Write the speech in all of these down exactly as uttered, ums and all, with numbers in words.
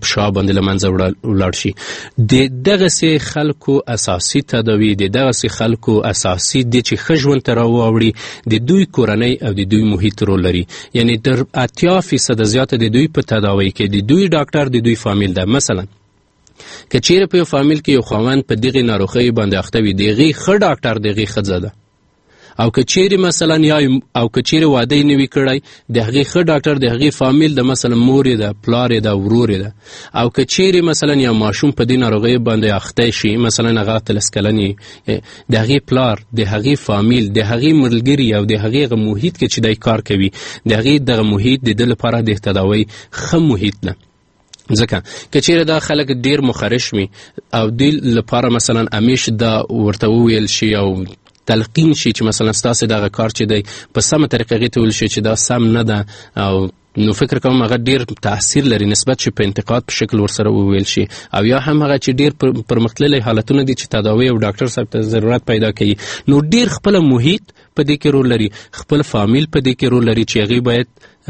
په شا باندې له منځه ولاړ شي. د دغسې خلکو اساسي تداوی، د دغسې خلکو اساسي دی چې ښه ژوند ته راواوړي د دوی کورنۍ او د دوی محیط رول لري. یعنی تر اتیا فیصده زیاته د دوی په تداوی کې د دوی ډاکټر د دوی فامیل ده. مثلا که چیرې په یو فامیل کې یو خاوند په دغې ناروغۍ باندې اخته وي، د هغې ښه ډاکټر د هغې ښځه ده. او که چیرې مثلا یا او که چیرې واده یې نه وي کړی، د هغې ښه ډاکټر د هغې فامیل د مثلا مور یې ده، پلار یې ده، ورور یې ده. او که چیرې مثلا یا ماشوم په دې ناروغۍ باندې اخته شي، مثلا هغه اتلس کلن د هغې پلار، د هغې فامیل، د هغې ملګري او د هغې هغه محیط کې چې دی کار کوي، د هغې دغه محیط د ده لپاره د تداوی ښه محیط ده. ځکه که چیرې دا خلک ډیر مخرش وي او دوی لپاره مثلا همیش دا ورته وویل شي او تلقین شي چې مثلا ستاسې دغه کار چې دی په سمه طریقه هغې ته ویل شي چې دا سم نه ده، او نو فکر کوم هغه ډیر تاثیر لري نسبت چې په انتقاد په شکل ورسره وویل شي. او یا هم هغه چې ډیر پرمختللي حالتونه دي چې تداوی او ډاکټر صاحب ته ضرورت پیدا کوي، نو ډیر خپل محیط په دې کې رول لري، خپل فامیل په دې کې رول لري چې هغې باید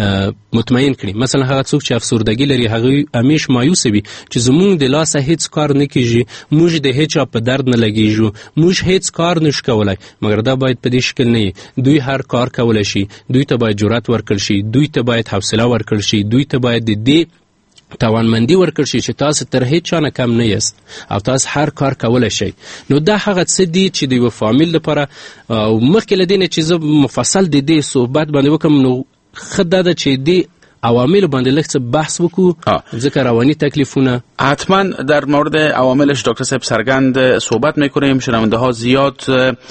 مطمئن کړي. مثلا هغه څوک چې افسردګي لري هغه همیش مایوس وي چې زموږ د لاسه هیڅ کار نه کیږي، موږ د هیچا په درد نه لګیږو، موږ هیڅ کار نشو کولای. مګر دا باید په دې شکل نه وي. دوی هر کار کولی شي، دوی ته باید جرأت ورکړل شي، دوی ته باید حوصله ورکړل شي، دوی ته باید د دې توانمندي ورکړل شي چې تاسو تر هیڅ چا نه کم نه یاست او تاسو هر کار کولی شئ. نو دا هغه څه دي چې د یوه فامیل لپاره. او مخکې له دې نه چې زه مفصل د دې صحبت باندې وکړم، نو ښه دا ده چې دې عوامل باندې لږ څه بحث وکړو، ځکه روانی تکلیفونه حتما در مورد عواملش دکتر صاحب سرگند صحبت میکنیم. شنونده ها زیاد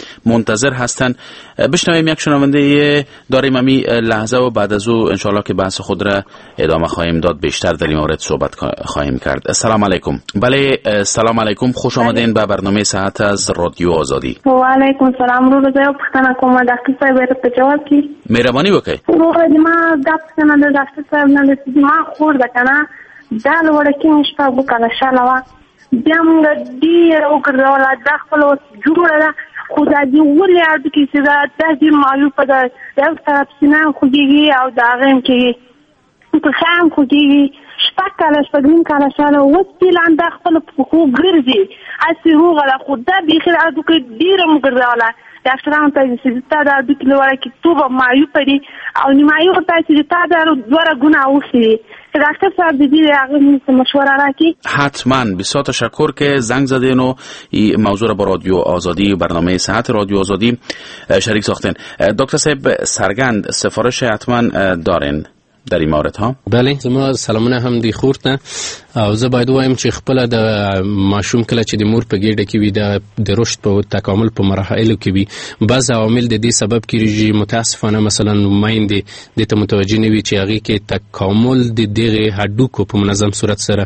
منتظر هستن. بشنویم یک شنونده داریم امی لحظه و بعد از او انشاءالله که بحث خود را ادامه خواهیم داد، بیشتر در این مورد صحبت خواهیم کرد. السلام علیکم. بله سلام علیکم، خوش آمدین به برنامه صحت از رادیو آزادی. و علیکم السلام. رو بزایم پختنه کومه دکتر صاحب بیرت جواب کی مهربانی وکړئ. رو ما دکتر نه دکتر صاحب نه ما خور ده کنه دا لوړه کې نشته وکړه شاله بیا موږ ډېر وکړله دا خپل جوړه ده، خو دا دې ولې اړ کې چې دا داسې معلومه ده یو طرف سینه خوږېږي او د هغه هم کېږي پښه هم خوږېږي. شپږ کاله شپږ نیم کاله شاله اوس فعلا دا خپل پښو ګرځي هسې روغه ده، خو دا بیخي د هډوکو ډېره مو ګرځوله. ډاکټرانو ته چې تا دا هډوکي لوړه کې توبه معیوبه دي او نیمایي ورته چې تا دا دوه رګونه اوښتي دي. دکتر صاحب دیدی هغه مشوره راکی. حتما بسیار تشکر که زنگ زدین و این موضوع را با رادیو آزادی، برنامه صحت رادیو آزادی شریک ساختین. دکتر صاحب سرگند سفارش حتما دارین در این مورد ها؟ بله، زما سلامونه هم دی خور ته. او زه باید وایم چې خپل د ماشوم کله چې د مور په ګېډه کې وي د رشد په تکامل په مراحلو کې وي، بعض عوامل د دې سبب کېږي متاسفانه مثلا میندې دې ته متوجه نه وي چې هغې کې تکامل د دغې هډوکو په منظم صورت سره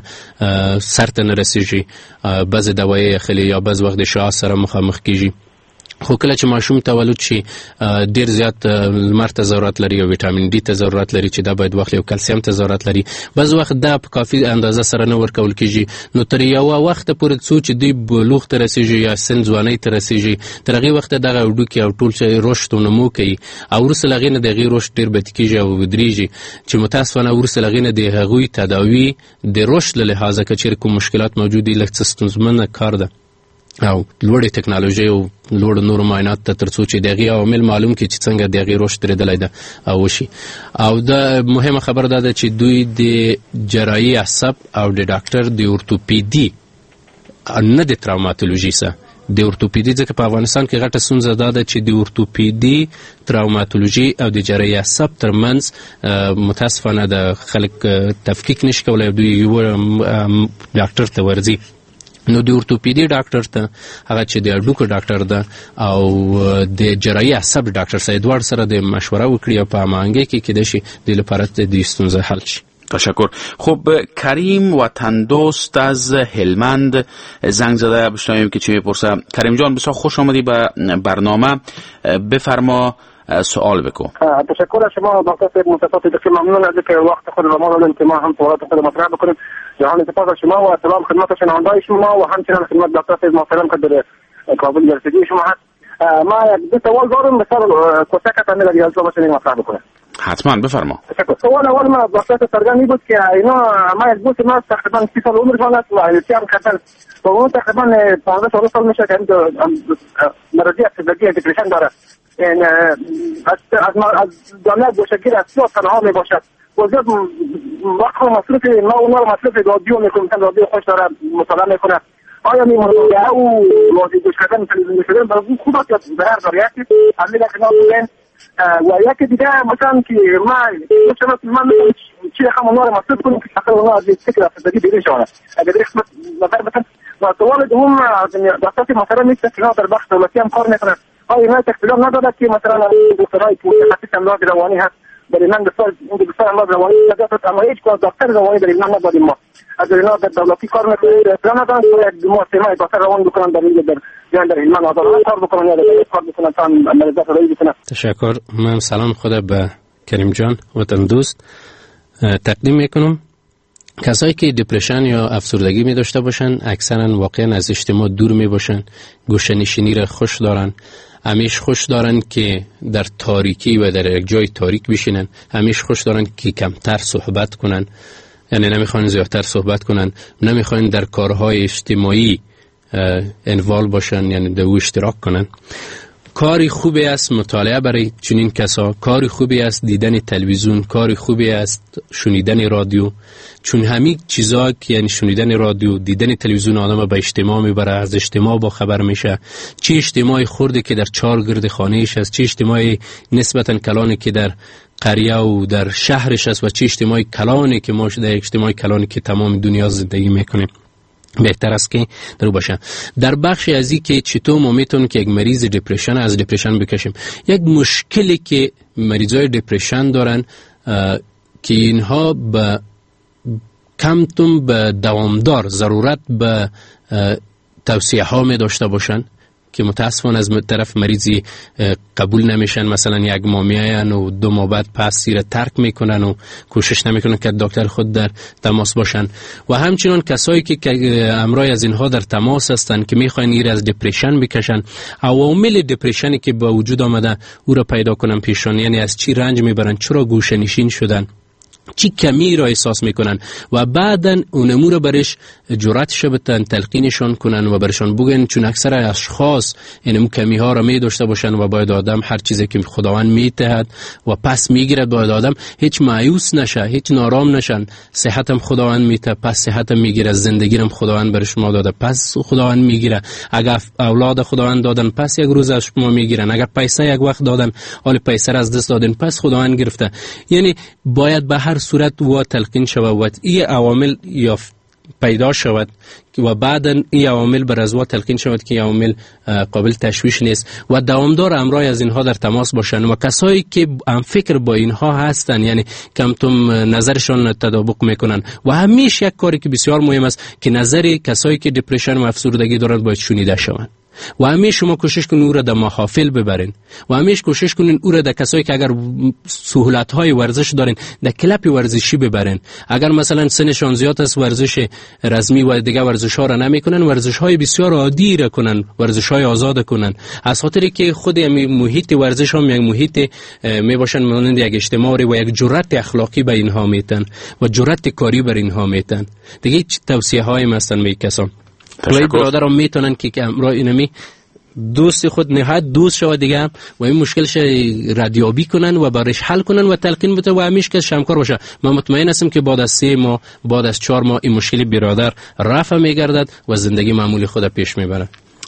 سر ته نه رسېږي، بعضې دوایې اخلي یا بعض وخت د شعاع سره مخامخ کېږي. خو کله چې ماشوم تولد شي ډیر زیات لمر ته ضرورت لري او ویټامین ډي ته ضرورت لري چې دا باید واخلي او کلسیم ته ضرورت لري. بعض وخت دا په کافي اندازه سره نه ورکول کېږي، نو تر یوه وخته پورې څو چې دوی بلوغ ته رسېږي یا سن ځوانۍ ته رسېږي، تر هغې وخته دغه هډوکي او ټول چې رشد او نمو کوي او وروسته له هغې نه د هغې رشد ډېر بد کېږي او ودرېږي، چې متاسفانه وروسته له هغې نه د هغوی تداوي د رشد له لحاظه که چېرې کوم مشکلات موجود دي لږ څه ستونزمنه کار ده او لوړې ټکنالوژۍ او لوړ نورو معاینات ته تر څو چې د هغې عوامل معلوم کړي چې څنګه د هغې رشد درېدلی ده او وشي. او دا مهمه خبره دا ده چې دوی د جراحي عصب او د ډاکټر د اورتوپیدي نه د تراوماتولوژي سره د اورتوپیدي، ځکه په افغانستان کې غټه ستونزه دا ده چې د اورتوپیدي، تراوماتولوژي او د جراحي عصب ترمنځ متاسفانه د خلک تفکیک نشي کولی، دوی یو ډاکټر ته ورځي. نو د اورتوپیدي ډاکټر ته هغه چې د هډوکو ډاکټر ده او د جراحي عصب ډاکټر سره دواړو سره د مشوره وکړي او په هماهنګۍ کې کیدای شي د لپاره د دې ستونزه حل شي. تشکر. خب کریم وطندوست از هلمند زنگ زده، بشنویم که چی میپرسه. کریم جان بسیار خوش آمدی به برنامه، بفرما سوال بکن. تشکر از شما دکتر صاحب، متاسفم که ممنون از اینکه وقت خود را ما دادید که ما هم سوالات خود مطرح بکنیم. جهان سپاس از شما و سلام خدمت شنوندگان شما و همچنین خدمت دکتر صاحب محترم که در کابل جلسگی شما هست. ما یک دو سوال دارم بسر کوچک تنه در یالتا باشه مطرح بکنه. حتما بفرما. سوال اول ما دکتر سرگان می بود که اینا ما یک دوست ما تقریبا سی سال عمرشان است و التیام کردن و اون تقریبا پانزده سال سال میشه که مرضی افسردگی دیپرشن داره. این از از جامعه گوشه‌گیر از سیاه تنها می باشد و زیاد وقت مصرف ما اونها رو مصرف رادیو میکنه، مثلا رادیو خوش داره مطالعه میکنه. آیا می مطالعه او رادیو گوش کردن تلویزیون میشدن برای اون خوب است یا ظاهر داره یکی همین که نمیدونن و یکی دیگه مثلا که ما مثلا من چی رقم اونها رو مصرف کنیم که اصلا اونها از فکر افسردگی بیرون شوند. اگر قسمت نظر مثلا و سوال دوم دستات مثلا نیست که در بخش دولتی هم کار میکنن. آیا اینا اختلاف نداره که مثلا دکترای متخصص امراض روانی هست در ایران بسیار این بسیار امراض روانی نداره اما هیچ کدوم دکتر روانی در ایران نداریم ما. از اینا در دولتی کار میکنن اصلا ندارن که یک مؤسسه دکتر روانی بکنن در این در بیان در ایران ندارن کار بکنن یا کار بکنن تا مریضات رو بکنن. تشکر. من سلام خود به کریم جان وطن دوست تقدیم میکنم. کسایی که دپرشن یا افسردگی می داشته باشن اکثرا واقعا از اجتماع دور می باشن، گوشه‌نشینی را خوش دارن، همیشه خوش دارن که در تاریکی و در یک جای تاریک بشینن، همیشه خوش دارن که کمتر صحبت کنن، یعنی نمیخوان زیادتر صحبت کنن، نمیخوان در کارهای اجتماعی انوال باشن، یعنی در او اشتراک کنن. کاری خوبی است مطالعه برای چنین کسا، کاری خوبی است دیدن تلویزیون، کاری خوبی است شنیدن رادیو، چون همین چیزا که یعنی شنیدن رادیو، دیدن تلویزیون آدم به اجتماع میبره، از اجتماع با خبر میشه، چه اجتماعی خورده که در چهار گرد خانهش است، چه اجتماعی نسبتا کلانی که در قریه و در شهرش است و چه اجتماعی کلانی که ما در اجتماعی کلانی که تمام دنیا زندگی میکنیم. بهتر است که در باشه. در بخش از این که چطور ما میتونیم که یک مریض دپرشن از دپرشن بکشیم، یک مشکلی که مریضای دپرشن دارن که اینها به کمتون به دوامدار ضرورت به توصیه ها می داشته باشن که متاسفانه از طرف مریضی قبول نمیشن، مثلا یک ماه میاین و دو ماه بعد پس سیر ترک میکنن و کوشش نمیکنن که دکتر خود در تماس باشن. و همچنان کسایی که امرای از اینها در تماس هستن که میخواین ایر از دپرشن بکشن، عوامل دپرشنی که با وجود آمده او را پیدا کنن پیشان، یعنی از چی رنج میبرن، چرا گوشه نشین شدن، چی کمی را احساس میکنن و بعدن اون امور برش جرأتش بتن تلقینشان کنن و برشان بگن، چون اکثر اشخاص این کمی ها را می داشته باشن و باید آدم هر چیزی که خداوند میتهد و پس میگیرد، باید آدم هیچ مایوس نشه، هیچ نارام نشن. صحتم خداوند میته، پس صحتم میگیره، زندگیرم خداوند بر شما داده، پس خداوند میگیره. اگر اولاد خداوند دادن پس یک روز از شما میگیرن، اگر پیسه یک وقت دادن حال پیسه را از دست دادن پس خداوند گرفته. یعنی باید به هر صورت و تلقین شود و این عوامل یا پیدا شود و بعدا این عوامل بر از و تلقین شود که عوامل قابل تشویش نیست و دوامدار امرای از اینها در تماس باشن و کسایی که هم فکر با اینها هستن، یعنی کمتم نظرشان تطابق میکنن. و همیشه یک کاری که بسیار مهم است که نظر کسایی که دپرشن و افسردگی دارند باید شنیده شوند و همیشه شما کوشش کنین او را در محافل ببرین و همیشه کوشش کنین او را در کسایی که اگر سهولت های ورزش دارین در کلپ ورزشی ببرین. اگر مثلا سنشان زیاد است ورزش رزمی و دیگه ورزش ها را نمیکنن، ورزش های بسیار عادی را کنن، ورزش های آزاد کنن، از خاطری که خود می محیط ورزش هم یک محیط می باشن مانند یک اجتماعی و یک جرأت اخلاقی به اینها میتن و جرأت کاری بر اینها میتن. دیگه توصیه های مثلا می کسان ولی برادران میتونن که امرای اینمی دوست خود نهایت دوست شود دیگه و این مشکلش ردیابی کنن و برش حل کنن و تلقین بده و همیشه که شمکار باشه. من مطمئن هستم که بعد از سه ماه بعد از چهار ماه این مشکل برادر رفع میگردد و زندگی معمولی خود پیش میبره.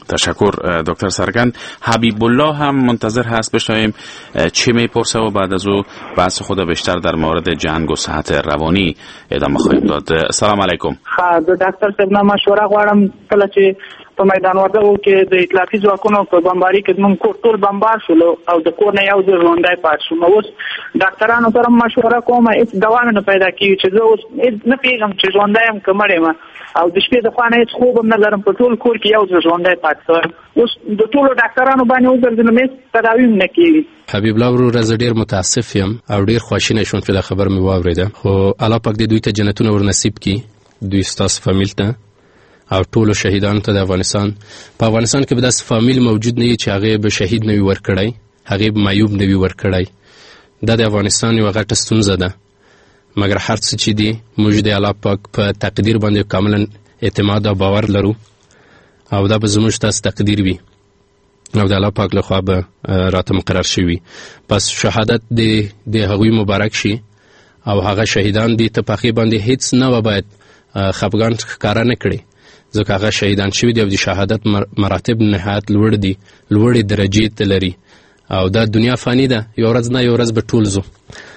تشکر دکتر سرگند. حبیب الله هم منتظر هست بشنویم چی میپرسه و بعد از او بحث خود بیشتر در مورد جنگ و صحت روانی ادامه خواهیم داد. سلام علیکم. ها دکتر صاحب ما مشوره غواړم کله چې په میدان وردګو کې د ائتلافي ځواکونو په بمباري کې زموږ کور ټول بمبار شولو او د کور نه یو ځل ژوندی پات شوم. اوس ډاکټرانو سره مشوره کوم هېڅ دوا مې نه پیدا کېږي چې زه اوس نه پوهېږم چې ژوندی یم که مړ یم او د شپې د خوا نه هېڅ خوب هم نه لرم. په ټول کور کې یو ځل ژوندی پات شوم. اوس د ټولو ډاکټرانو باندې وګرځېدم هېڅ تداوي هم نه کېږي. حبیب الله ورور زه ډېر متاسف یم او ډېر خواشینی شوم چې دا خبر مې واورېده، خو الله پاک دې دوی ته جنتونه ور نصیب کړي، دوی ستاسو فامیل ته او ټولو شهیدانو ته د افغانستان په افغانستان کې به داسې فامیل موجود نه وي چې هغې به شهید نه وي ورکړی، هغې به معیوب نه وي ورکړی. دا د افغانستان یوه غټه ستونزه ده، مګر هر څه چې دي موږ د الله پاک په تقدیر باندې کاملا اعتماد او باور لرو، او دا به زموږ تاسو تقدیر وي او د الله پاک لخوا به راته مقرر شوي. پس شهادت د هغوی مبارک شي او هغه شهیدان دي ته په هغې باندې هیڅ نه وه باید خفګان ښکاره نه کړي، ځکه هغه شهیدان شوي دي او د شهادت مراتب نهایت لوړ دي، لوړې درجې ته لري، او دا دنیا فانی ده، یو ورځ نه یو ورځ به ټول ځو.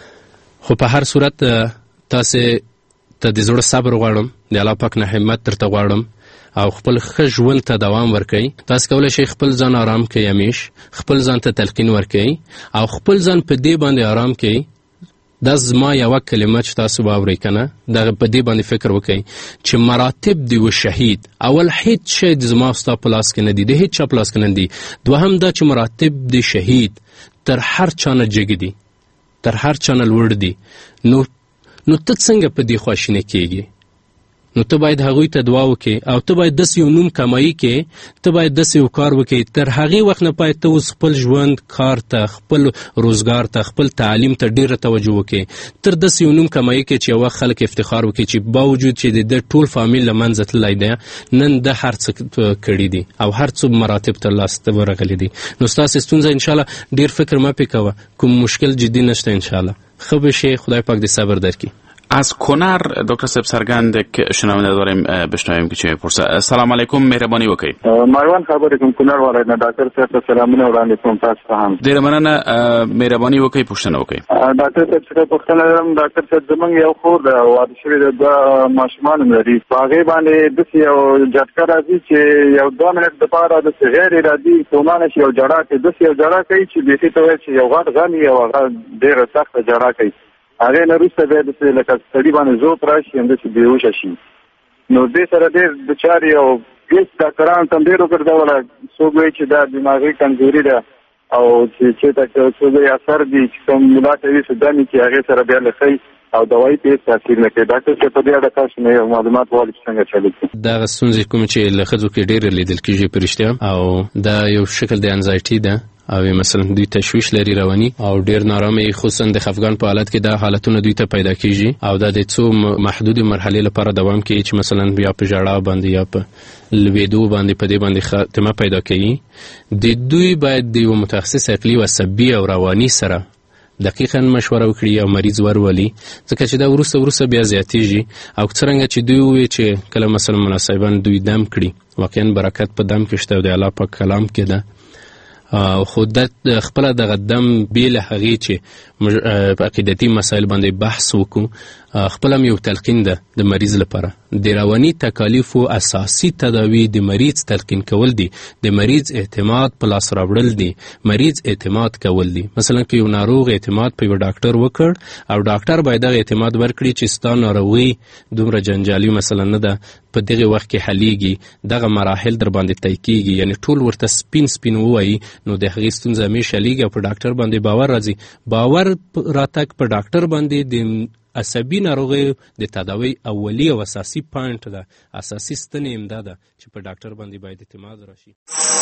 خو په هر صورت تاسې ته د زړه صبر غواړم، د الله پاک نه همت درته غواړم او خپل ښه ژوند ته دوام ورکوئ. تاسو کولی شئ خپل ځان آرام کړئ، همیش خپل ځان ته تلقین ورکوئ او خپل ځان په دې باندې آرام کړئ. دا زما یوه کلمه چې تاسو واورئ که نه، دغه په دې باندې فکر وکئ چې مراتب د یوه شهید اول هیڅ شی زما او ستا په لاس کې نه دي، د هیڅ چا په لاس کې نه دي. دوهم دا چې مراتب د شهید تر هر چا نه جګ دي، تر هر چا نه لوړ دي. نو نو ته څنګه په دې خواشینه کېږې؟ نو ته باید هغوی ته دعا وکړې او ته باید داسې یو نوم کمایي کې، ته باید داسې یو کار وکړې تر هغې وخت نه باید ته اوس خپل ژوند کار ته، خپل روزګار ته، خپل تعلیم ته ډېره توجه وکړې، تر داسې یو نوم کمایي کې چې یوه خلک افتخار وکړي چې باوجود چې د ده ټول فامیل له منځه تللی دی، نن ده هر څه کړي دي او هر څه مراتب تر لاسته ورغلي دي. نو ستاسې ستونزه انشاءالله ډېر فکر مه پې کوه، کوم مشکل جدي نشته، انشاءالله ښه به شي، خدای پاک دې صبر درکړي. از کنر دکتر صاحب سرگند که شنونده داریم بشنویم که چه میپرسه. سلام علیکم، مهربانی وکړئ. مروان خبرې کوم کنر والای نه، ډاکټر صاحب ته سلامونه وړاندې کوم. تاسو ته هم ډېره مننه، مهرباني وکړئ، پوښتنه وکړئ. ډاکټر صاحب څخه پوښتنه لرم. ډاکټر صاحب زمونږ یو خور ده، واده شوې ده، دوه ماشومان لري. په هغې باندې داسې یو جټکه راځي چې یو دوه منټ دپاره داسې غیر ارادي ستومانه شي او ژړا کوي، داسې یو ژړا کوي چې بیخي ته وایي چې یو غټ غم وي او هغه ډېره سخته ژړا کوي. هغې نه وروسته بیا داسې لکه سړي باندې زوپ راشي، همداسې بېهوشه شي. نو دې سره ډېر دچار یو هېڅ ډاکټرانو ته هم ډېر وګرځوله، څوک وایي چې دا دماغي کمزوري ده او چې چېرته څوک وایي اثر دي چې کوم ملا ته وي سوداني چې هغې سره بیا له ښي او دوایي ته هېڅ تاثیر نه کوي. ډاکټر صاحب په دې اړه تاسو نه یو معلومات غواړي چې څنګه چلو کړو. دغه ستونزې کومې چې له ښځو کې ډېرې لیدل کېږي په رښتیا، او دا یو شکل د انزایټي ده او مثلا دوی تشویش لري رواني او ډیر نارامي، خصوصا د خفګان په حالت کې دا حالتونه دوی ته پیدا کیږي او دا د څو محدود مرحلې لپاره دوام کوي چې مثلا بیا په ژړا باندې یا په لویدو باندې په دې باندې خاتمه پیدا کوي. د دوی باید د یو متخصص عقلي و عصبي او رواني سره دقیقاً مشوره وکړي او مریض ورولي، ځکه چې دا وروسته وروسته بیا زیاتېږي. او څرنګه چې دوی ووایي چې کله مثلا مناسبان دوی دم کړي، واقعا برکت په دم کې شته او د الله پاک کلام کې ده. خو د خپل دغه دم بیل هغې چې په عقیدتي مسایل باندې بحث وکړو، خپل هم یو تلقین ده د مریض لپاره. د رواني تکالیفو اساسي تداوی د مریض تلقین کول دي، د مریض اعتماد په لاس راوړل دي، مریض اعتماد کول دي. مثلا که یو ناروغ اعتماد په یو ډاکټر وکړ او ډاکټر باید دغه اعتماد ورکړي چې ستا ناروغي دومره جنجالي مثلا نه ده، په دغه وخت کې حلیږي، دغه مراحل در باندې طی کیږي، یعنی ټول ورته سپین سپین ووایي، نو د هغې ستونزه همیشه حلیږي او په ډاکټر باندې باور راځي. باور راتګ په ډاکټر باندې د عصبي ناروغیو د تداوی اولی او اساسي پوینټ ده، اساسي ستنې امدا ده چې په ډاکټر باندې باید اعتماد راشي.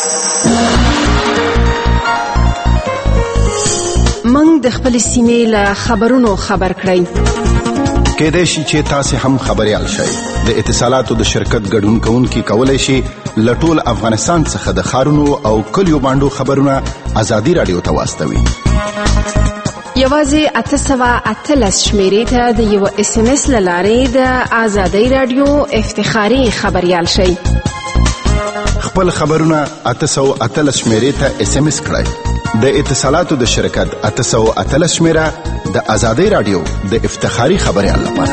موږ د خپل سیمې له خبرونو خبر کړئ. کېدای شي چې تاسو هم خبريال شئ. د اتصالاتو د شرکت ګډون کوونکي کولای شي لټول افغانستان څخه د خارونو او کلیو باندې خبرونه ازادي رادیو ته واستوي. یوازې اته سوه اتلس شمیرې ته د یو اس ام اس له لارې د ازادۍ راډیو افتخاري خبريال شئ. خپل خبرونه اته سوه اتلس شمیرې ته اس ام اس کړئ. د اتصالاتو د شرکت اته سوه اتلس شمیره د ازادۍ راډیو د افتخاري خبريال لپاره.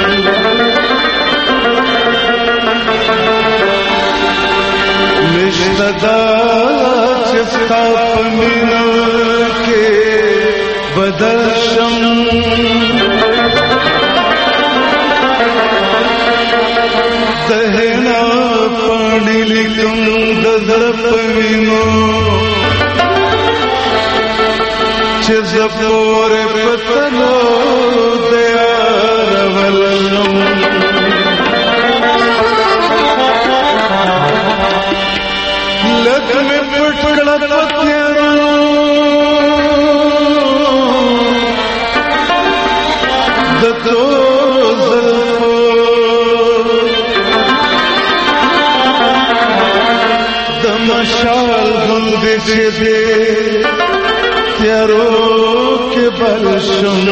Mission सदा चिस्ता पमीना के बदर्शम दहना पानी लिखम दर्पविनो चिजपोर पतनो दयारवलम लग में पटकड़ा पत्यारो दतो जल्फो दमशाल बंदे दे त्यारो के बलशम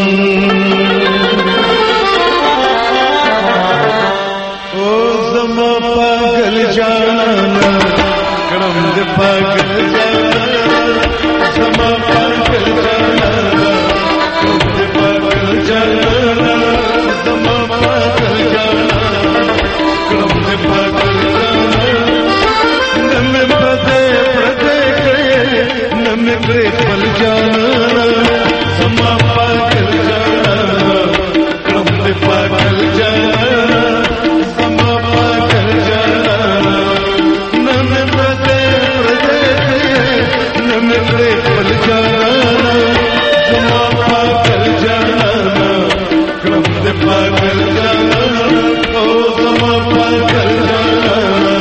ओ जमा पागल जाना क्रम दे पागल जाना जमा पागल जाना क्रम दे पागल जाना जमा पागल जाना क्रम दे पागल जाना नम प्रदे प्रदे नम प्रे पल जाना जमा पागल जाना क्रम दे पागल जाना जमा पागल जाना नम प्रदे प्रदे नम प्रे पल जाना जमा पागल जाना क्रम दे पागल जाना ओ जमा पागल जाना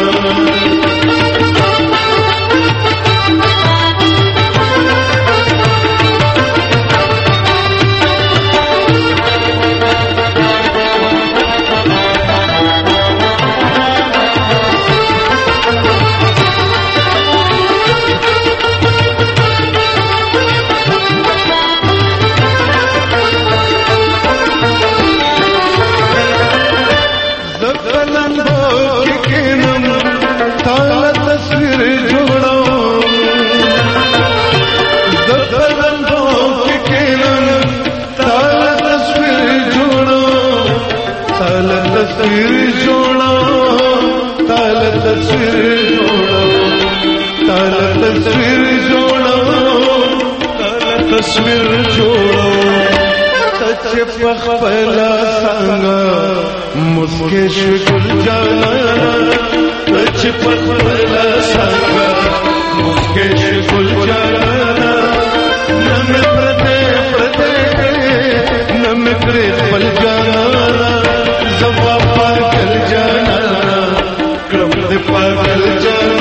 तस्वीर जोड़ो ताल तस्वीर जोड़ो ताल तस्वीर जोड़ो ताल तस्वीर जोड़ो तच पखला संगा मुस्के शुगुल जाना तच पखला संगा मुस्के शुगुल जाना नम प्रदे प्रदे नम प्रे पल जाना जमा पागल जाना क्रम दे पागल जाना